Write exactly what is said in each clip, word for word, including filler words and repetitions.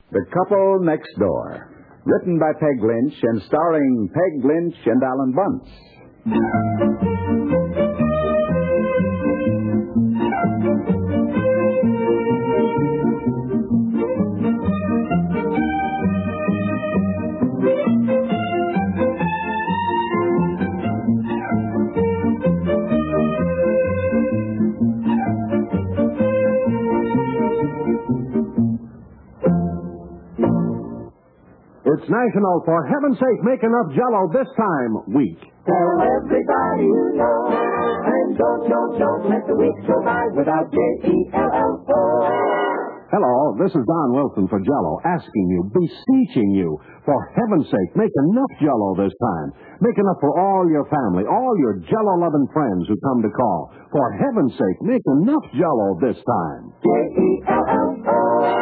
The Couple Next Door. Written by Peg Lynch and starring Peg Lynch and Alan Bunce. It's National For Heaven's Sake Make Enough Jell-O This Time week. Tell everybody you know, and don't, don't, don't let the week go by without J E L L O. Hello, this is Don Wilson for Jell-O, asking you, beseeching you, for heaven's sake, make enough Jell-O this time. Make enough for all your family, all your Jell-O-loving friends who come to call. For heaven's sake, make enough Jell-O this time. J E L L O.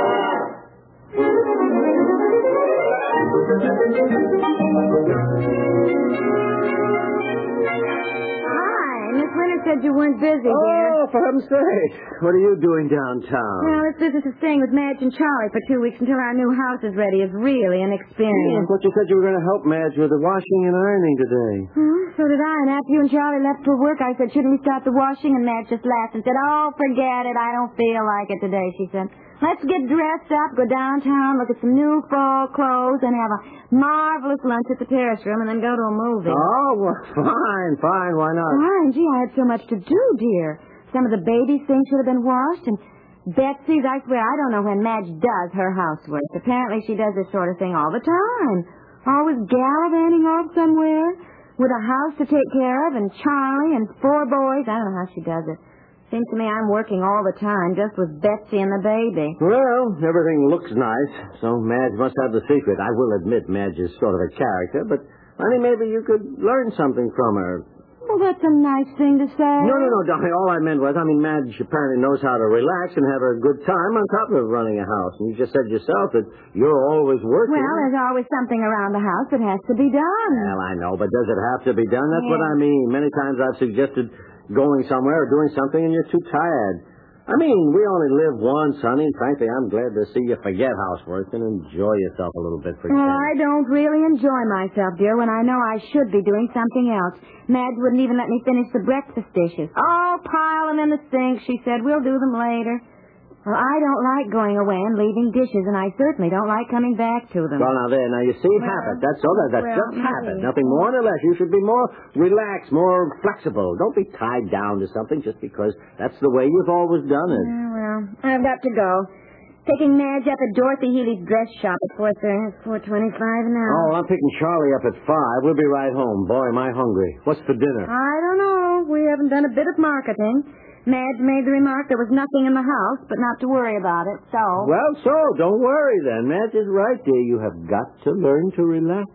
Hi, Miss Winter said you weren't busy, dear. Oh, for heaven's sake. What are you doing downtown? Well, this business of staying with Madge and Charlie for two weeks until our new house is ready is really an I experience. thought you said you were going to help Madge with the washing and ironing today. Hmm, so did I, and after you and Charlie left for work, I said, shouldn't we start the washing? And Madge just laughed and said, oh, forget it, I don't feel like it today, she said. Let's get dressed up, go downtown, look at some new fall clothes, and have a marvelous lunch at the terrace room, and then go to a movie. Oh, well, fine, fine, why not? Fine, gee, I had so much to do, dear. Some of the baby's things should have been washed, and Betsy's, I swear, I don't know when Madge does her housework. Apparently she does this sort of thing all the time. Always gallivanting off somewhere with a house to take care of, and Charlie and four boys. I don't know how she does it. Seems to me I'm working all the time just with Betsy and the baby. Well, everything looks nice, so Madge must have the secret. I will admit Madge is sort of a character, but, honey, maybe you could learn something from her. Well, that's a nice thing to say. No, no, no, Dolly. All I meant was, I mean, Madge apparently knows how to relax and have a good time on top of running a house. And you just said yourself that you're always working. Well, there's always something around the house that has to be done. Well, I know, but does it have to be done? That's Yeah. what I mean. Many times I've suggested going somewhere or doing something and you're too tired. I mean, we only live once, honey. Frankly, I'm glad to see you forget housework and enjoy yourself a little bit for Well, change. I don't really enjoy myself, dear, when I know I should be doing something else. Madge wouldn't even let me finish the breakfast dishes. Oh, pile them in the sink, she said. We'll do them later. Well, I don't like going away and leaving dishes, and I certainly don't like coming back to them. Well, now there, now you see, Well, habit. That's all. That, that's well, just habit. maybe. Nothing more nor less. You should be more relaxed, more flexible. Don't be tied down to something just because that's the way you've always done it. Yeah, well, I've got to go. Taking Madge up at Dorothy Healy's dress shop at four thirty. It's four twenty-five now. Oh, I'm picking Charlie up at five. We'll be right home. Boy, am I hungry. What's for dinner? I don't know. We haven't done a bit of marketing. Madge made the remark there was nothing in the house, but not to worry about it, so... Well, so, don't worry then. Madge is right, dear. You have got to learn to relax.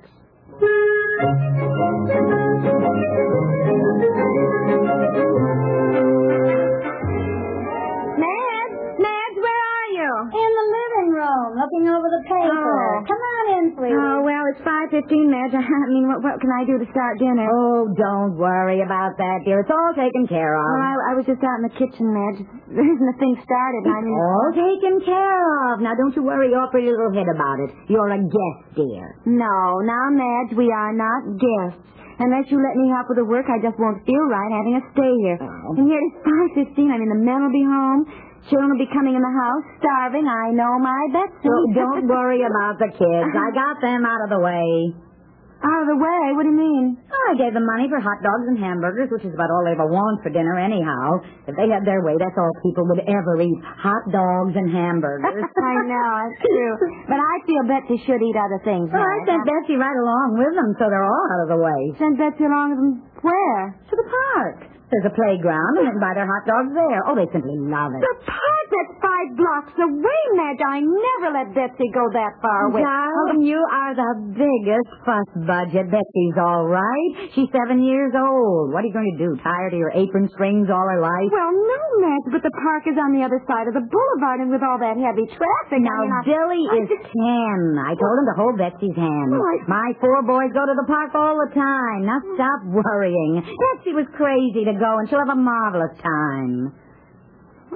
Madge? Madge, where are you? In the living room, looking over the paper. Oh. Come on in, sweetie. Oh, well, it's five fifteen, Madge. I mean, what, what can I do to start dinner? Oh, don't worry about that, dear. It's all taken care of. Well, I, I was just out in the kitchen, Madge. There isn't a thing started. I mean... All taken care of. Now, don't you worry your pretty little head about it. You're a guest, dear. No, now, Madge, we are not guests. Unless you let me help with the work, I just won't feel right having us stay here. Oh. And here it's five fifteen. I mean, the men will be home. Children will be coming in the house, starving. I know my Betsy. So don't worry about the kids. I got them out of the way. Out of the way? What do you mean? Oh, I gave them money for hot dogs and hamburgers, which is about all they ever want for dinner anyhow. If they had their way, that's all people would ever eat. Hot dogs and hamburgers. I know, that's true. But I feel Betsy should eat other things. Well, I Madge. sent Betsy right along with them, so they're all out of the way. Sent Betsy along with them where? To the park. There's a playground, and they can buy their hot dogs there. Oh, they simply love it. The park, that's five blocks away, Madge. I never let Betsy go that far away. Darling, you are the biggest fuss budget. Betsy's all right. She's seven years old. What are you going to do, tie her to your apron strings all her life? Well, no, Madge, but the park is on the other side of the boulevard, and with all that heavy traffic... Now, I mean, I- Billy I is just- ten. I told him to hold Betsy's hand. Well, I- My four boys go to the park all the time. Now, stop worrying. Betsy was crazy to go, and she'll have a marvelous time. Well,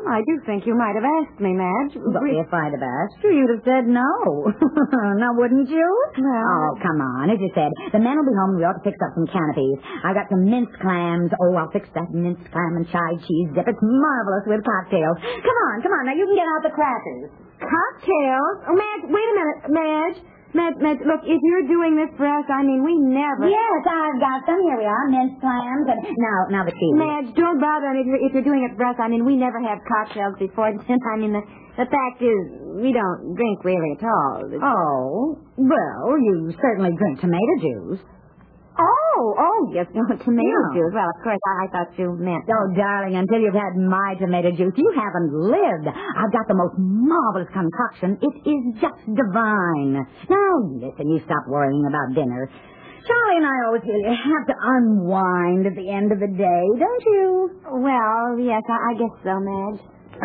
I do think you might have asked me, Madge. But if I'd have asked you, you'd have said no. Now, wouldn't you? Well, oh, come on. As you said, the men will be home and we ought to fix up some canopies. I got some minced clams. Oh, I'll fix that minced clam and chive cheese dip. It's marvelous with cocktails. Come on, come on. Now, you can get out the crackers. Cocktails? Oh, Madge, wait a minute. Madge. Madge, Madge, look, if you're doing this for us, I mean, we never... Yes, I've got them. Here we are, minced clams. And now, now the cheese. Madge, don't bother if you're, if you're doing it for us. I mean, we never have cocktails before. I mean, the, the fact is, we don't drink really at all. Oh, well, you certainly drink tomato juice. Oh, oh, yes, no, tomato Yeah. juice. Well, of course, I, I thought you meant... Oh, darling, until you've had my tomato juice, you haven't lived. I've got the most marvelous concoction. It is just divine. Now, listen, you stop worrying about dinner. Charlie and I always feel you have to unwind at the end of the day, don't you? Well, yes, I, I guess so, Madge.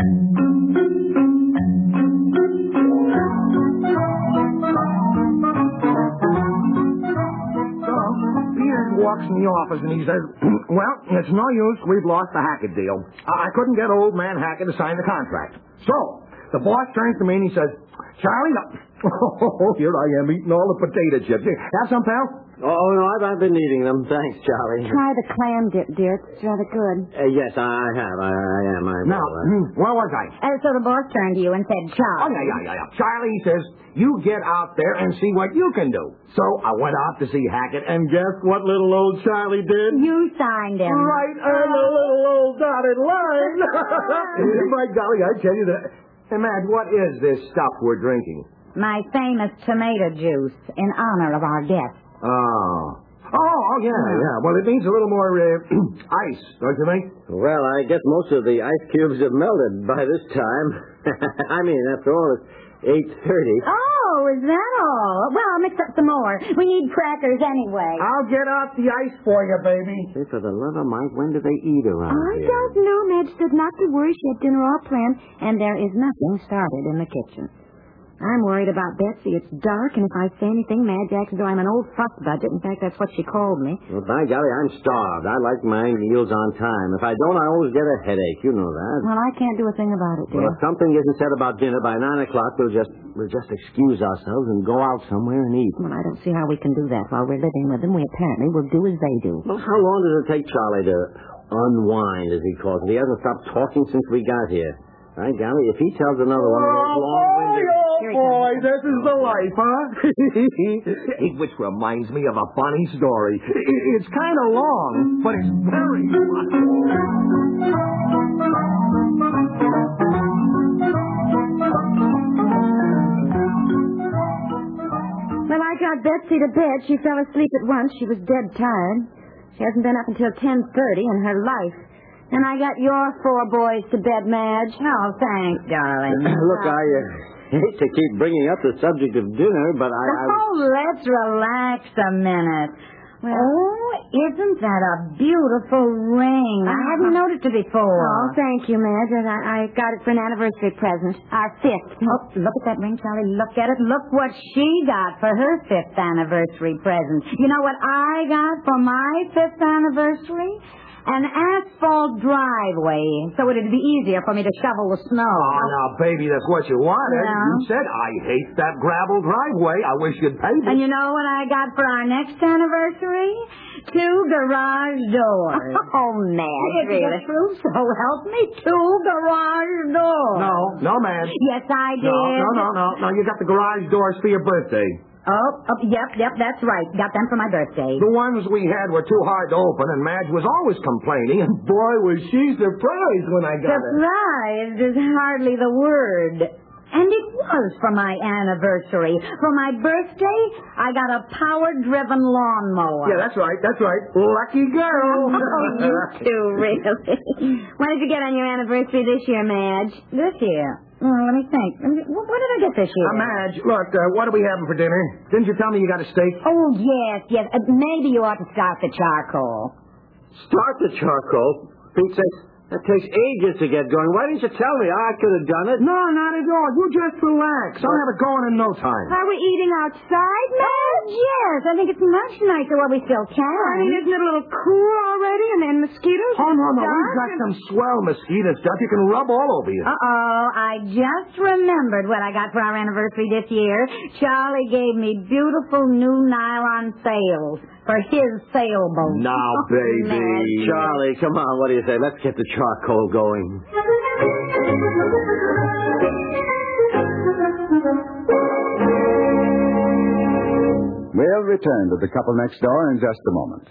Peters walks in the office and he says, well, it's no use. We've lost the Hackett deal. I couldn't get old man Hackett to sign the contract. So, the boss turns to me and he says, Charlie, oh, here I am eating all the potato chips. Have some, pal? Oh, no, I've, I've been eating them. Thanks, Charlie. Try the clam dip, dear. It's rather good. Uh, yes, I, I have. I, I am. I Now, will, uh, where was I? And so the boss turned to you and said, Oh, Charlie. yeah, yeah, yeah, yeah. Charlie says, you get out there and see what you can do. So I went out to see Hackett, and guess what little old Charlie did? You signed him. Right on the little old dotted line. My golly, I tell you that. Hey, Madge, what is this stuff we're drinking? My famous tomato juice in honor of our guest. Oh. Oh, oh, yeah, yeah. Well, it needs a little more uh, ice, don't you think? well, I guess most of the ice cubes have melted by this time. I mean, after all, it's eight thirty. Oh, is that all? Well, I'll mix up some more. We need crackers anyway. I'll get out the ice for you, baby. Say, for the love of Mike, when do they eat around I here? don't know. Madge said not to worry. She had dinner all planned, and there is nothing started in the kitchen. I'm worried about Betsy. It's dark, and if I say anything, Madge acts as though I'm an old fuss budget. In fact, that's what she called me. Well, by golly, I'm starved. I like my meals on time. If I don't, I always get a headache. You know that. Well, I can't do a thing about it, dear. Well, if something isn't said about dinner by nine o'clock, we'll just we'll just excuse ourselves and go out somewhere and eat. Well, I don't see how we can do that while we're living with them. We apparently will do as they do. Well, how long does it take Charlie to unwind, as he calls it? He hasn't stopped talking since we got here. By golly, if he tells another one of those long-winded... Oh, boy, this is the life, huh? Which reminds me of a funny story. It's kind of long, but it's very funny. Well, I got Betsy to bed. She fell asleep at once. She was dead tired. She hasn't been up until ten thirty in her life. And I got your four boys to bed, Madge. Oh, thanks, darling. Look, I uh, hate to keep bringing up the subject of dinner, but I... I... Oh, let's relax a minute. Well, oh, isn't that a beautiful ring? I hadn't noticed it before. Oh, thank you, Madge. I, I got it for an anniversary present. Our fifth. Oh, look at that ring, Charlie. Look at it. Look what she got for her fifth anniversary present. You know what I got for my fifth anniversary? An asphalt driveway, so it'd be easier for me to shovel the snow. Oh, now, baby, that's what you wanted. Yeah. You said, I hate that gravel driveway. I wish you'd pay me. And you know what I got for our next anniversary? Two garage doors. Oh, Madge, It's the really? truth, so help me. Two garage doors. No, no, man. Yes, I did. No, no, no, no. No, you got the garage doors for your birthday. Oh, oh, yep, yep, that's right. Got them for my birthday. The ones we had were too hard to open, and Madge was always complaining, and boy, was she surprised when I got it. Surprised is hardly the word. And it was for my anniversary. For my birthday, I got a power-driven lawnmower. Yeah, that's right, that's right. Lucky girl. Oh, you two, really. When did you get on your anniversary this year, Madge? This year? Oh, let me think. Let me- What what did I get this year? Uh, Madge, look, uh, what are we having for dinner? Didn't you tell me you got a steak? Oh, yes, yes. Uh, maybe you ought to start the charcoal. Start the charcoal. Pete says, That takes ages to get going. Why didn't you tell me? I could have done it. No, not at all. You just relax. I'll have it going in no time. Are we eating outside, Madge? Yes, I think it's much nicer while we still can. I mean, isn't it a little cool already? And then mosquitoes? Oh, no, no. Dark We've got and- some swell mosquito stuff you can rub all over you. Uh-oh, I just remembered what I got for our anniversary this year. Charlie gave me beautiful new nylon sails for his sailboat. Now, baby. Madge. Charlie, come on. What do you say? Let's get the charcoal going. We'll return to the couple next door in just a moment.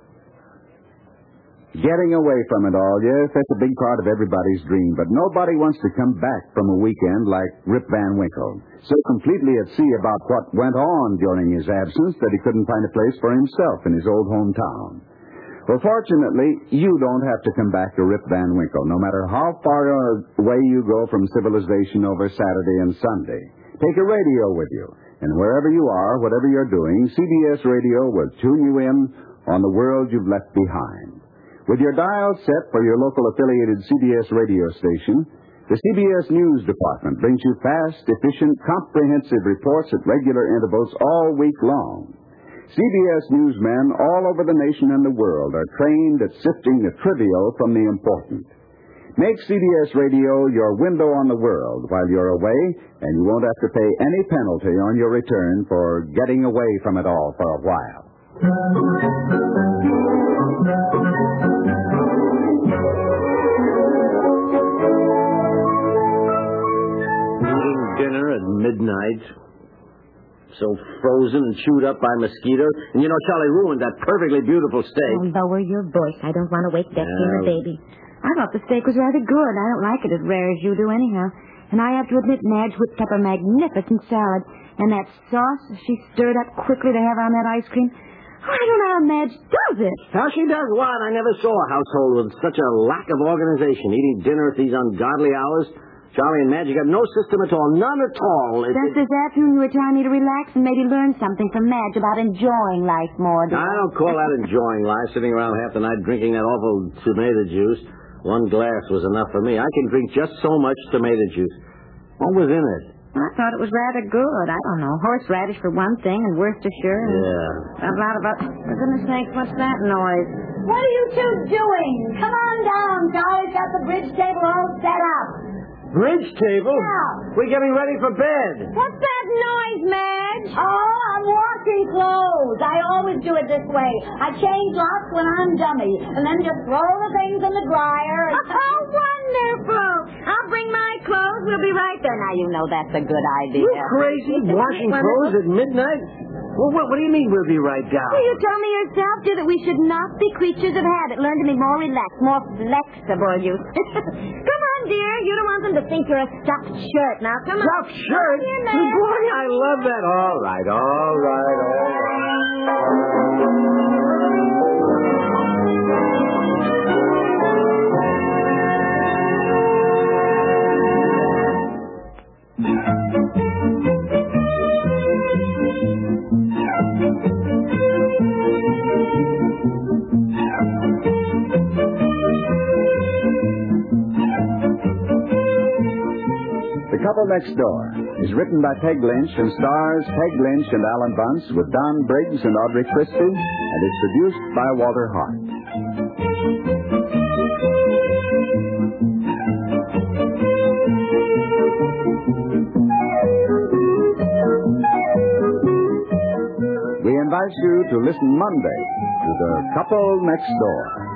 Getting away from it all, yes, that's a big part of everybody's dream, but nobody wants to come back from a weekend like Rip Van Winkle, so completely at sea about what went on during his absence that he couldn't find a place for himself in his old hometown. Well, fortunately, you don't have to come back to Rip Van Winkle, no matter how far away you go from civilization over Saturday and Sunday. Take a radio with you, and wherever you are, whatever you're doing, C B S Radio will tune you in on the world you've left behind. With your dial set for your local affiliated C B S radio station, the C B S News Department brings you fast, efficient, comprehensive reports at regular intervals all week long. C B S newsmen all over the nation and the world are trained at sifting the trivial from the important. Make C B S Radio your window on the world while you're away, and you won't have to pay any penalty on your return for getting away from it all for a while. Eating dinner at midnight. So frozen and chewed up by mosquitoes. And you know, Charlie ruined that perfectly beautiful steak. Oh, lower your voice. I don't want to wake Betsy and her Yeah. baby. I thought the steak was rather good. I don't like it as rare as you do anyhow. And I have to admit, Madge whipped up a magnificent salad. And that sauce she stirred up quickly to have on that ice cream. I don't know how Madge does it. How she does what? I never saw a household with such a lack of organization. Eating dinner at these ungodly hours. Charlie and Madge, you got no system at all. None at all. It, Just it, this afternoon you were telling me to relax and maybe learn something from Madge about enjoying life more. dear. I don't call that enjoying life, sitting around half the night drinking that awful tomato juice. One glass was enough for me. I can drink just so much tomato juice. What was in it? I thought it was rather good. I don't know. Horseradish for one thing and Worcestershire. and Yeah. A lot of other... For goodness sake, what's that noise? What are you two doing? Come on down. Charlie's got the bridge table all set up. Bridge table? Yeah. We're getting ready for bed. What's that noise, Madge? Oh, I'm washing clothes. I always do it this way. I change lots when I'm dummy, and then just throw the things in the dryer. And... Oh, wonderful. I'll bring my clothes. We'll be right there. Now, you know that's a good idea. You crazy? Washing clothes at midnight? Well, what, what do you mean we'll be right down? Well, you told me yourself, dear, that we should not be creatures of habit. Learn to be more relaxed, more flexible, you. Come on, dear. You don't want them to think you're a stuffed shirt. Now, come on. Stuffed shirt? Come here, man. Boy, I love that. All right, all right, all right. The Couple Next Door is written by Peg Lynch and stars Peg Lynch and Alan Bunce with Don Briggs and Audrey Christie, and is produced by Walter Hart. We invite you to listen Monday to The Couple Next Door.